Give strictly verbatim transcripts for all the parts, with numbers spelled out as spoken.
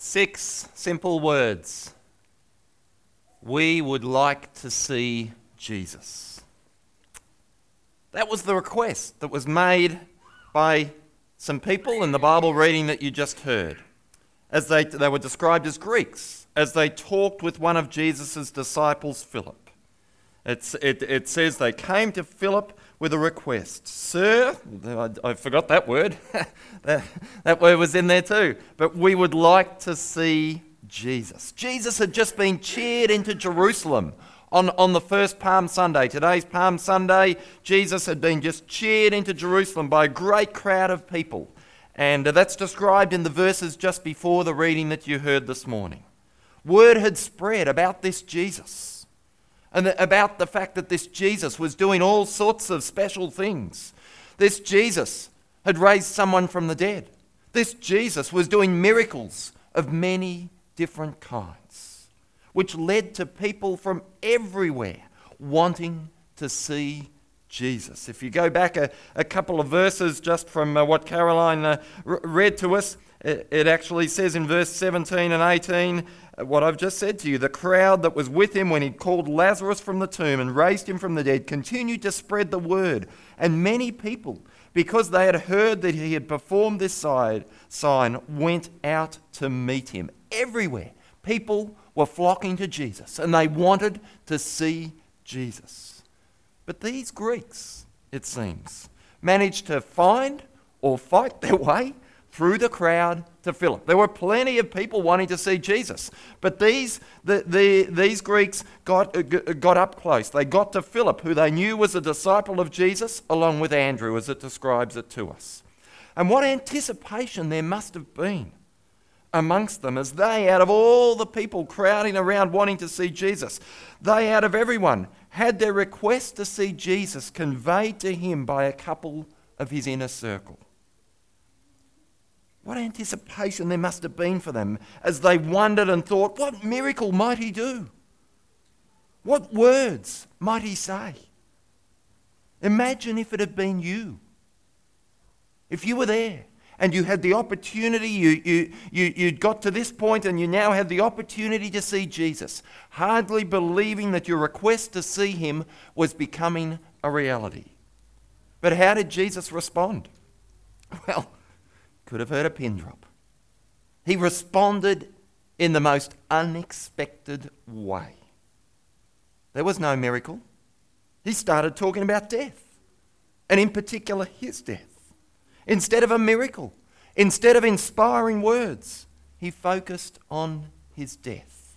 Six simple words. We would like to see Jesus. That was the request that was made by some people in the Bible reading that you just heard. As they, they were described as Greeks, as they talked with one of Jesus' disciples, Philip. It's, it, it says they came to Philip with a request. Sir, I, I forgot that word. that, that word was in there too. But we would like to see Jesus. Jesus had just been cheered into Jerusalem on, on the first Palm Sunday. Today's Palm Sunday. Jesus had been just cheered into Jerusalem by a great crowd of people. And that's described in the verses just before the reading that you heard this morning. Word had spread about this Jesus and about the fact that this Jesus was doing all sorts of special things. This Jesus had raised someone from the dead. This Jesus was doing miracles of many different kinds, which led to people from everywhere wanting to see Jesus. If you go back a, a couple of verses just from uh, what Caroline uh, r- read to us, it, it actually says in verse seventeen and eighteen, uh, what I've just said to you, the crowd that was with him when he called Lazarus from the tomb and raised him from the dead continued to spread the word. And many people, because they had heard that he had performed this sign, sign, went out to meet him. Everywhere, people were flocking to Jesus and they wanted to see Jesus. But these Greeks, it seems, managed to find or fight their way through the crowd to Philip. There were plenty of people wanting to see Jesus, but these the, the, these Greeks got, uh, got up close. They got to Philip, who they knew was a disciple of Jesus, along with Andrew, as it describes it to us. And what anticipation there must have been amongst them as they, out of all the people crowding around wanting to see Jesus, they, out of everyone, had their request to see Jesus conveyed to him by a couple of his inner circle. What anticipation there must have been for them as they wondered and thought, what miracle might he do? What words might he say? Imagine if it had been you. If you were there and you had the opportunity, you, you, you, you'd got to this point and you now had the opportunity to see Jesus, hardly believing that your request to see him was becoming a reality. But how did Jesus respond? Well, could have heard a pin drop. He responded in the most unexpected way. There was no miracle. He started talking about death, and in particular his death. Instead of a miracle, instead of inspiring words, he focused on his death.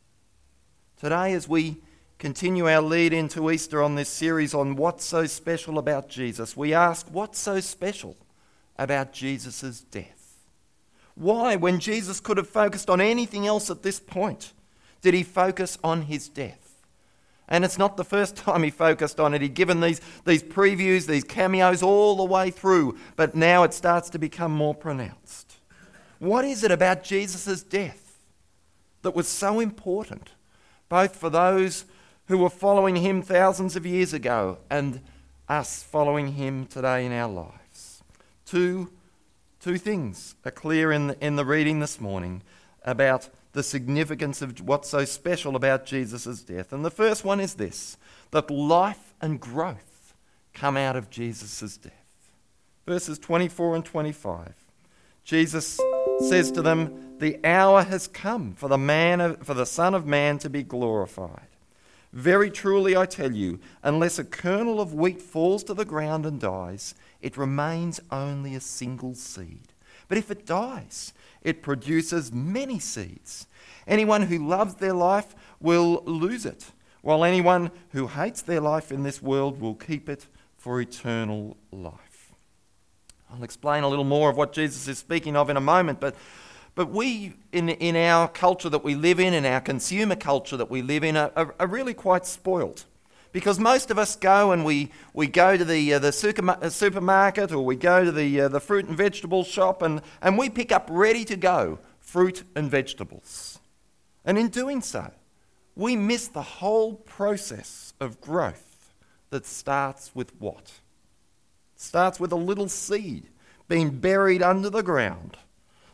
Today, as we continue our lead into Easter on this series on what's so special about Jesus, we ask, what's so special about Jesus' death? Why, when Jesus could have focused on anything else at this point, did he focus on his death? And it's not the first time he focused on it. He'd given these, these previews, these cameos all the way through, but now it starts to become more pronounced. What is it about Jesus' death that was so important, both for those who were following him thousands of years ago and us following him today in our lives? Two, two things are clear in the, in the reading this morning about the significance of what's so special about Jesus' death. And the first one is this, that life and growth come out of Jesus' death. Verses twenty-four and twenty-five. Jesus says to them, the hour has come for the man of, for the Son of Man to be glorified. Very truly I tell you, unless a kernel of wheat falls to the ground and dies, it remains only a single seed. But if it dies, it produces many seeds. Anyone who loves their life will lose it, while anyone who hates their life in this world will keep it for eternal life. I'll explain a little more of what Jesus is speaking of in a moment, but but we, in, in our culture that we live in, in our consumer culture that we live in, are, are, are really quite spoilt. Because most of us go and we, we go to the uh, the supermarket or we go to the uh, the fruit and vegetable shop and, and we pick up ready-to-go fruit and vegetables. And in doing so, we miss the whole process of growth that starts with what? It starts with a little seed being buried under the ground,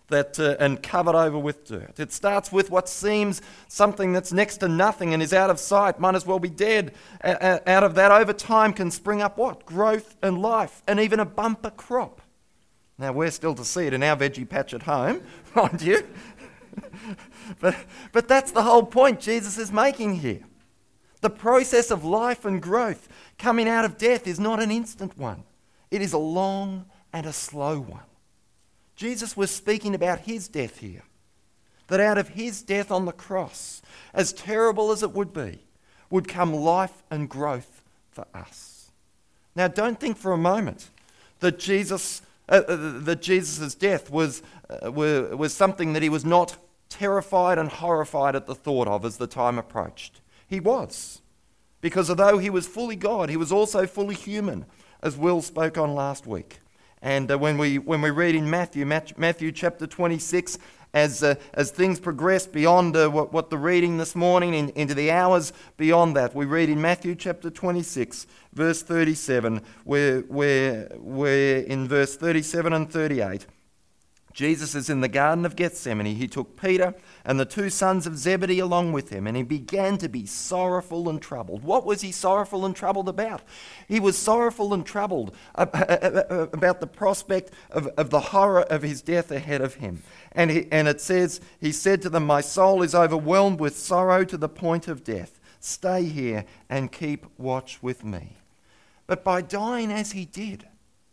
that uh, and covered over with dirt. It starts with what seems something that's next to nothing and is out of sight, might as well be dead. A- a- out of that, over time, can spring up what? Growth and life, and even a bumper crop. Now, we're still to see it in our veggie patch at home, mind you. but, but that's the whole point Jesus is making here. The process of life and growth coming out of death is not an instant one. It is a long and a slow one. Jesus was speaking about his death here. That out of his death on the cross, as terrible as it would be, would come life and growth for us. Now, don't think for a moment that Jesus, uh, uh, that Jesus' death was, uh, were, was something that he was not terrified and horrified at the thought of as the time approached. He was. Because although he was fully God, he was also fully human, as Will spoke on last week. And uh, when we when we read in Matthew, Matthew chapter twenty-six, as uh, as things progress beyond uh, what, what the reading this morning, in, into the hours beyond that, we read in Matthew chapter twenty-six, verse thirty-seven, where, where, where in verse thirty-seven and thirty-eight, Jesus is in the Garden of Gethsemane. He took Peter and the two sons of Zebedee along with him, and he began to be sorrowful and troubled. What was he sorrowful and troubled about? He was sorrowful and troubled about the prospect of, of the horror of his death ahead of him. And, he, and it says, he said to them, "My soul is overwhelmed with sorrow to the point of death. Stay here and keep watch with me." But by dying as he did,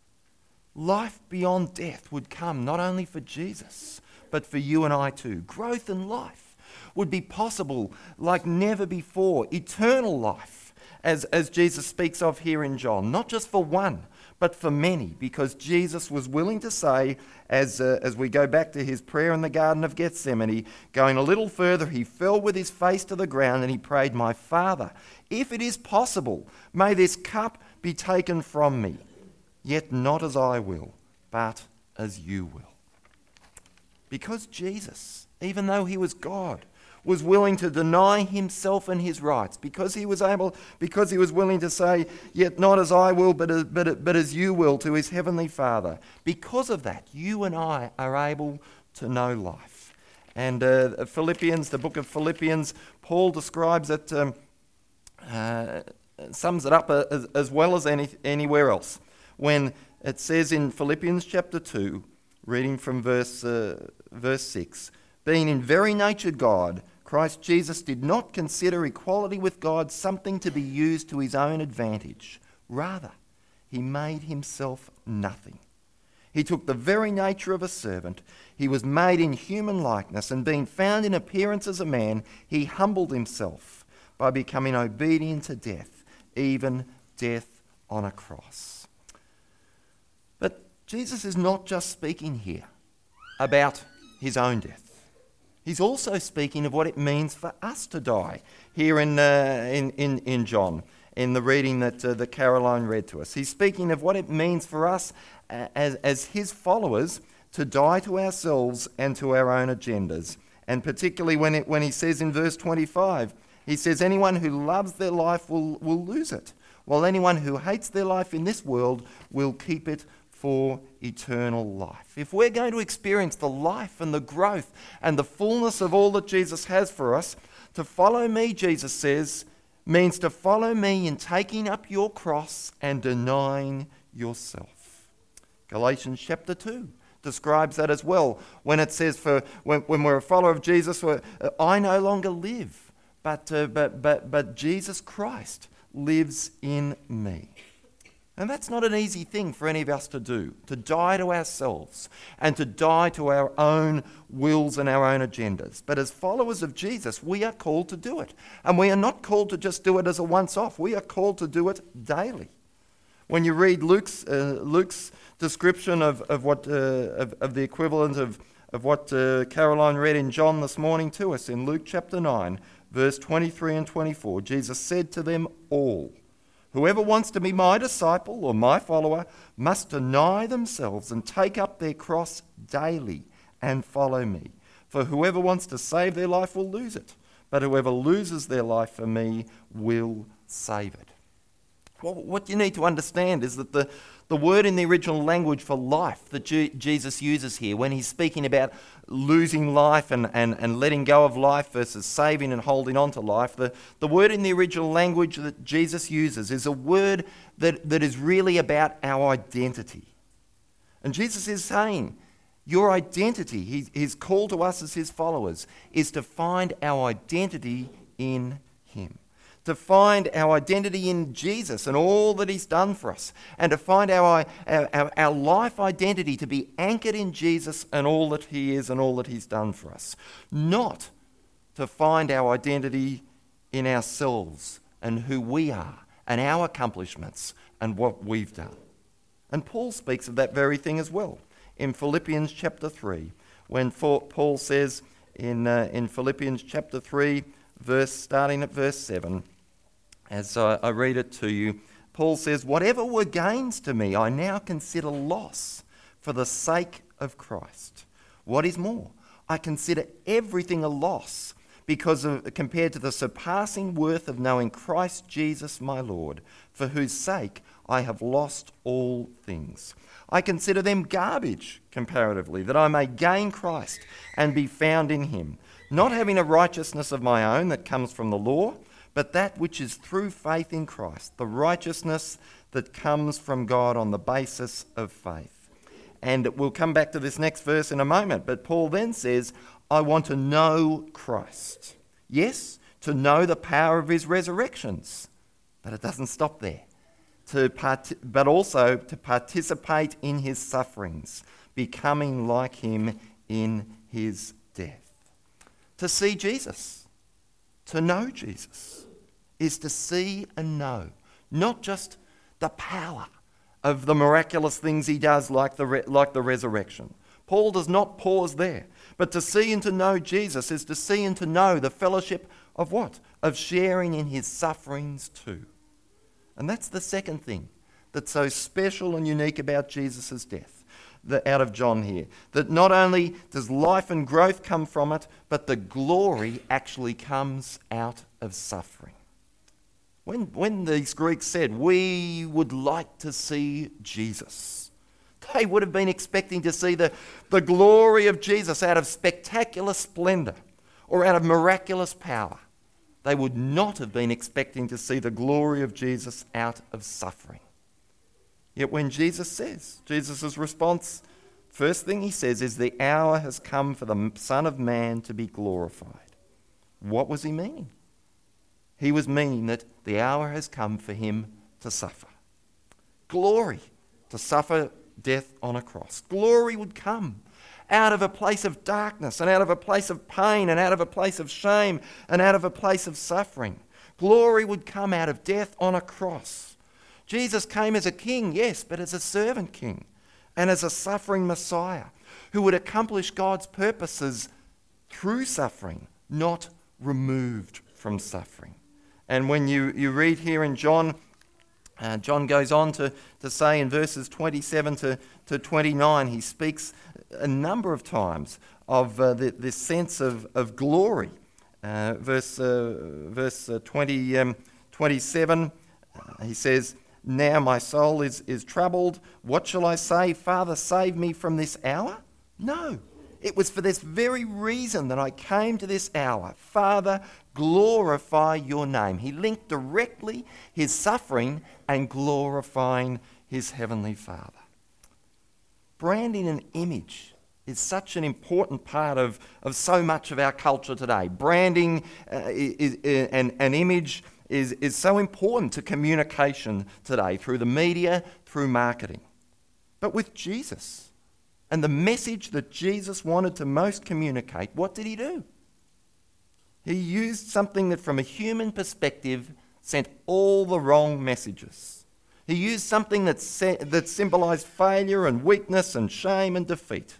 life beyond death would come not only for Jesus, but for you and I too. Growth and life would be possible like never before. Eternal life, as, as Jesus speaks of here in John. Not just for one, but for many. Because Jesus was willing to say, as, uh, as we go back to his prayer in the Garden of Gethsemane, going a little further, he fell with his face to the ground and he prayed, "My Father, if it is possible, may this cup be taken from me. Yet not as I will, but as you will." Because Jesus, even though he was God, was willing to deny himself and his rights, because he was able, because he was willing to say, "Yet not as I will, but as, but, but as you will," to his heavenly Father. Because of that, you and I are able to know life. And uh, Philippians, the book of Philippians, Paul describes it, um, uh, sums it up uh, as, as well as any, anywhere else. When it says in Philippians chapter two, reading from verse uh, verse six, "Being in very nature God, Christ Jesus did not consider equality with God something to be used to his own advantage. Rather, he made himself nothing. He took the very nature of a servant. He was made in human likeness, and being found in appearance as a man, he humbled himself by becoming obedient to death, even death on a cross." But Jesus is not just speaking here about his own death. He's also speaking of what it means for us to die here in uh, in, in in John, in the reading that uh, that Caroline read to us. He's speaking of what it means for us uh, as as his followers to die to ourselves and to our own agendas. And particularly when it when he says in verse twenty-five, he says, "Anyone who loves their life will will lose it, while anyone who hates their life in this world will keep it for eternal life." If we're going to experience the life and the growth and the fullness of all that Jesus has for us, to follow me, Jesus says, means to follow me in taking up your cross and denying yourself. Galatians chapter two describes that as well, when it says, for when, when we're a follower of Jesus, uh, I no longer live, but, uh, but, but, but Jesus Christ lives in me. And that's not an easy thing for any of us to do, to die to ourselves and to die to our own wills and our own agendas. But as followers of Jesus, we are called to do it. And we are not called to just do it as a once-off. We are called to do it daily. When you read Luke's uh, Luke's description of, of, what, uh, of, of the equivalent of, of what uh, Caroline read in John this morning to us, in Luke chapter nine, verse twenty-three and twenty-four, Jesus said to them all, "Whoever wants to be my disciple or my follower must deny themselves and take up their cross daily and follow me. For whoever wants to save their life will lose it, but whoever loses their life for me will save it." Well, what you need to understand is that the, the word in the original language for life that G- Jesus uses here, when he's speaking about losing life and, and, and letting go of life versus saving and holding on to life, the, the word in the original language that Jesus uses is a word that, that is really about our identity. And Jesus is saying, your identity, he, his call to us as his followers, is to find our identity in him. To find our identity in Jesus and all that he's done for us. And to find our, our, our, our life identity to be anchored in Jesus and all that he is and all that he's done for us. Not to find our identity in ourselves and who we are and our accomplishments and what we've done. And Paul speaks of that very thing as well in Philippians chapter three, when Paul says in, uh, in Philippians chapter three, verse starting at verse seven, as I, I read it to you, Paul says, whatever were gains to me, I now consider loss for the sake of Christ. What is more, I consider everything a loss because of, compared to the surpassing worth of knowing Christ Jesus my Lord, for whose sake I have lost all things. I consider them garbage comparatively, that I may gain Christ and be found in him, not having a righteousness of my own that comes from the law, but that which is through faith in Christ, the righteousness that comes from God on the basis of faith. And we'll come back to this next verse in a moment, but Paul then says, I want to know Christ. Yes, to know the power of his resurrections, but it doesn't stop there. To part- but also to participate in his sufferings, becoming like him in his death. To see Jesus, to know Jesus, is to see and know, not just the power of the miraculous things he does like the, re- like the resurrection. Paul does not pause there, but to see and to know Jesus is to see and to know the fellowship of what? Of sharing in his sufferings too. And that's the second thing that's so special and unique about Jesus' death, the, out of John here. That not only does life and growth come from it, but the glory actually comes out of suffering. When, when these Greeks said, we would like to see Jesus, they would have been expecting to see the, the glory of Jesus out of spectacular splendour or out of miraculous power. They would not have been expecting to see the glory of Jesus out of suffering. Yet when Jesus says, Jesus' response, first thing he says is, the hour has come for the Son of Man to be glorified. What was he meaning? He was meaning that the hour has come for him to suffer. Glory, to suffer death on a cross. Glory would come out of a place of darkness and out of a place of pain and out of a place of shame and out of a place of suffering. Glory would come out of death on a cross. Jesus came as a king, yes, but as a servant king and as a suffering Messiah who would accomplish God's purposes through suffering, not removed from suffering. And when you, you read here in John, uh, John goes on to, to say in verses twenty-seven to, to twenty-nine, he speaks a number of times of uh, the, this sense of, of glory. Uh, verse uh, verse uh, twenty, um, twenty-seven, uh, he says, now my soul is, is troubled. What shall I say? Father, save me from this hour? No. It was for this very reason that I came to this hour. Father, glorify your name. He linked directly his suffering and glorifying his heavenly Father. Branding an image is such an important part of, of so much of our culture today. Branding uh, is, is, and an image is, is so important to communication today through the media, through marketing. But with Jesus and the message that Jesus wanted to most communicate, what did he do? He used something that from a human perspective sent all the wrong messages. He used something that, se- that symbolised failure and weakness and shame and defeat.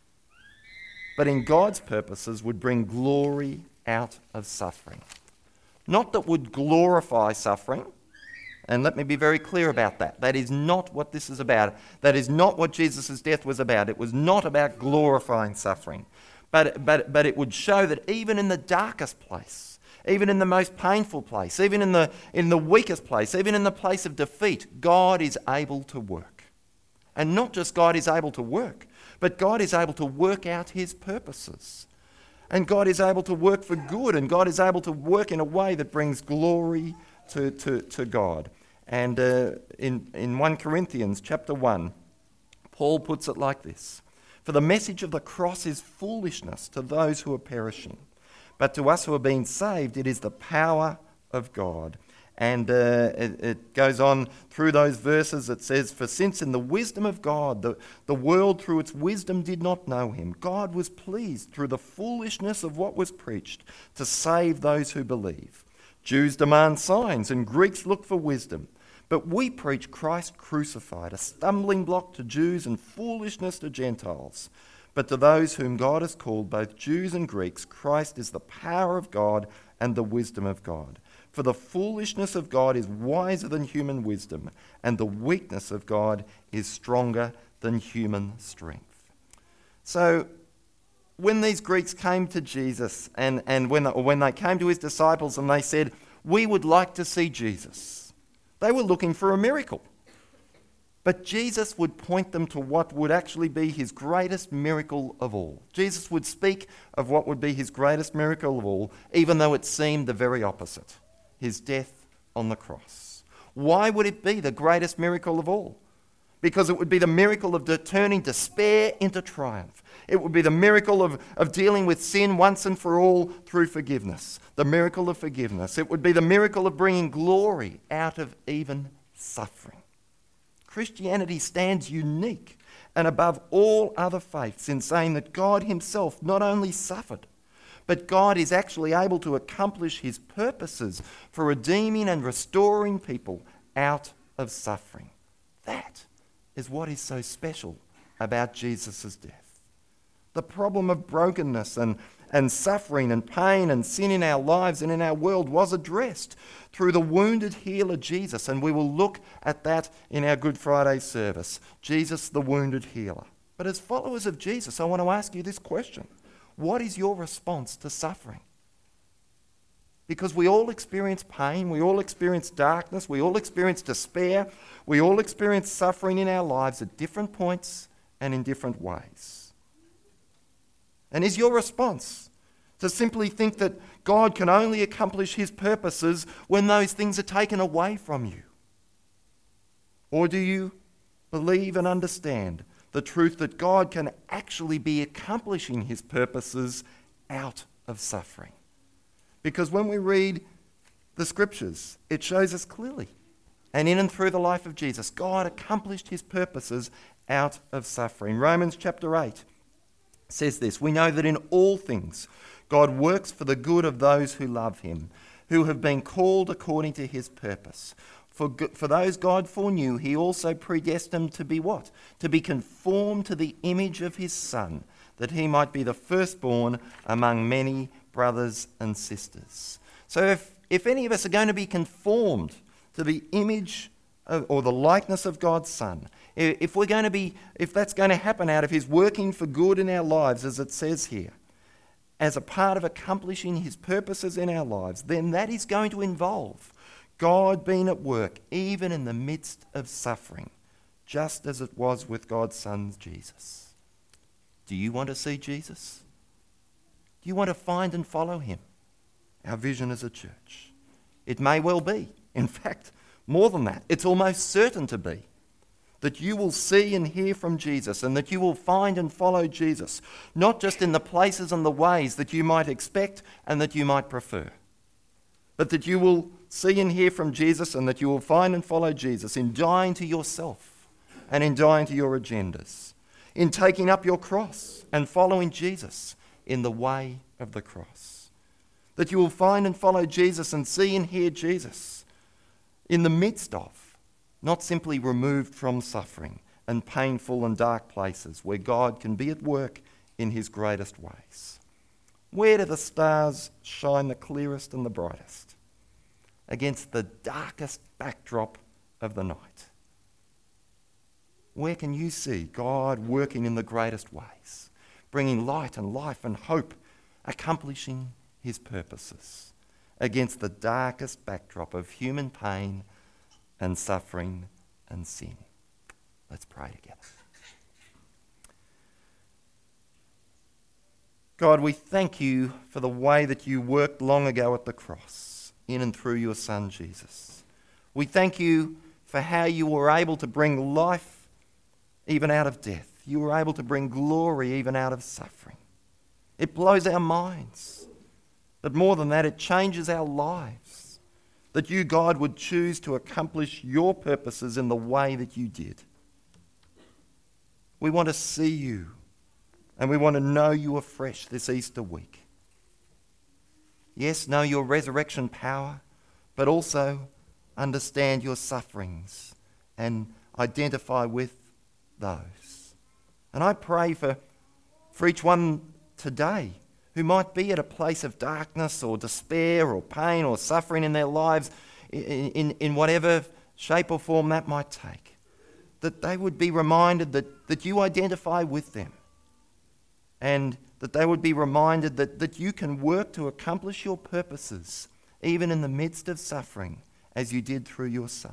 But in God's purposes would bring glory out of suffering. Not that would glorify suffering, and let me be very clear about that. That is not what this is about. That is not what Jesus' death was about. It was not about glorifying suffering. But, but, but it would show that even in the darkest place, even in the most painful place, even in the, in the weakest place, even in the place of defeat, God is able to work. And not just God is able to work, but God is able to work out his purposes. And God is able to work for good, and God is able to work in a way that brings glory to, to, to God. And uh, in, in First Corinthians chapter one, Paul puts it like this: "For the message of the cross is foolishness to those who are perishing, but to us who are being saved, it is the power of God." And uh, it, it goes on through those verses. It says, "For since in the wisdom of God, the, the world through its wisdom did not know him, God was pleased through the foolishness of what was preached to save those who believe. Jews demand signs and Greeks look for wisdom. But we preach Christ crucified, a stumbling block to Jews and foolishness to Gentiles. But to those whom God has called, both Jews and Greeks, Christ is the power of God and the wisdom of God. For the foolishness of God is wiser than human wisdom, and the weakness of God is stronger than human strength." So when these Greeks came to Jesus, and, and when, or when they came to his disciples and they said, "We would like to see Jesus," they were looking for a miracle. But Jesus would point them to what would actually be his greatest miracle of all. Jesus would speak of what would be his greatest miracle of all, even though it seemed the very opposite: his death on the cross. Why would it be the greatest miracle of all? Because it would be the miracle of turning despair into triumph. It would be the miracle of, of dealing with sin once and for all through forgiveness. The miracle of forgiveness. It would be the miracle of bringing glory out of even suffering. Christianity stands unique and above all other faiths in saying that God himself not only suffered, but God is actually able to accomplish his purposes for redeeming and restoring people out of suffering. That is what is so special about Jesus' death. The problem of brokenness and, and suffering and pain and sin in our lives and in our world was addressed through the wounded healer Jesus, and we will look at that in our Good Friday service. Jesus, the wounded healer. But as followers of Jesus, I want to ask you this question: what is your response to suffering? Because we all experience pain, we all experience darkness, we all experience despair, we all experience suffering in our lives at different points and in different ways. And is your response to simply think that God can only accomplish his purposes when those things are taken away from you? Or do you believe and understand the truth that God can actually be accomplishing his purposes out of suffering? Because when we read the scriptures, it shows us clearly. And in and through the life of Jesus, God accomplished his purposes out of suffering. Romans chapter eight says this: "We know that in all things God works for the good of those who love him, who have been called according to his purpose. For, for those God foreknew, he also predestined to be what? To be conformed to the image of his Son, that he might be the firstborn among many brothers and sisters." So if, if any of us are going to be conformed to the image of, or the likeness of God's Son, if we're going to be, if that's going to happen out of his working for good in our lives, as it says here, as a part of accomplishing his purposes in our lives, then that is going to involve God being at work even in the midst of suffering, just as it was with God's Son Jesus. Do you want to see Jesus? Do you want to find and follow him? Our vision as a church. It may well be, in fact, more than that, it's almost certain to be, that you will see and hear from Jesus, and that you will find and follow Jesus, not just in the places and the ways that you might expect and that you might prefer, but that you will see and hear from Jesus, and that you will find and follow Jesus in dying to yourself and in dying to your agendas, in taking up your cross and following Jesus in the way of the cross. That you will find and follow Jesus and see and hear Jesus in the midst of, not simply removed from suffering and painful and dark places where God can be at work in his greatest ways. Where do the stars shine the clearest and the brightest? Against the darkest backdrop of the night. Where can you see God working in the greatest ways, bringing light and life and hope, accomplishing his purposes? against the darkest backdrop of human pain and suffering and sin. Let's pray together. God, we thank you for the way that you worked long ago at the cross, in and through your Son, Jesus. We thank you for how you were able to bring life even out of death. You were able to bring glory even out of suffering. It blows our minds. But more than that, it changes our lives. That you, God, would choose to accomplish your purposes in the way that you did. We want to see you, and we want to know you afresh this Easter week. Yes, know your resurrection power, but also understand your sufferings and identify with those. And I pray for, for each one today who might be at a place of darkness or despair or pain or suffering in their lives in, in, in whatever shape or form that might take, that they would be reminded that, that you identify with them, and that they would be reminded that, that you can work to accomplish your purposes even in the midst of suffering, as you did through your Son.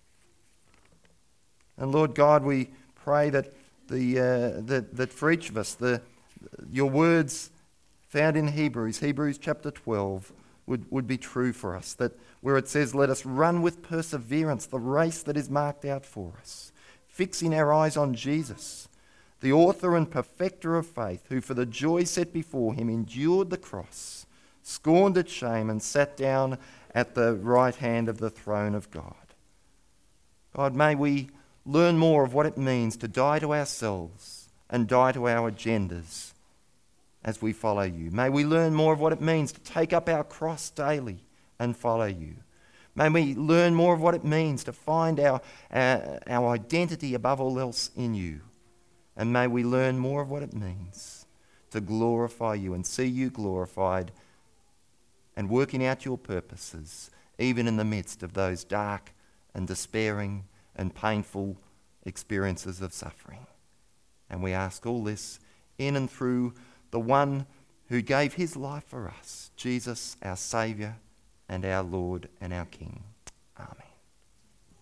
And Lord God, we pray that the uh, that, that for each of us, the your words found in Hebrews, Hebrews chapter twelve, would, would be true for us. That where it says, let us run with perseverance the race that is marked out for us, fixing our eyes on Jesus, the author and perfecter of faith, who for the joy set before him endured the cross, scorned its shame, and sat down at the right hand of the throne of God. God, may we learn more of what it means to die to ourselves and die to our agendas as we follow you. May we learn more of what it means to take up our cross daily and follow you. May we learn more of what it means to find our, our, our identity above all else in you. And may we learn more of what it means to glorify you and see you glorified and working out your purposes, even in the midst of those dark and despairing and painful experiences of suffering. And we ask all this in and through the one who gave his life for us, Jesus, our Saviour and our Lord and our King. Amen.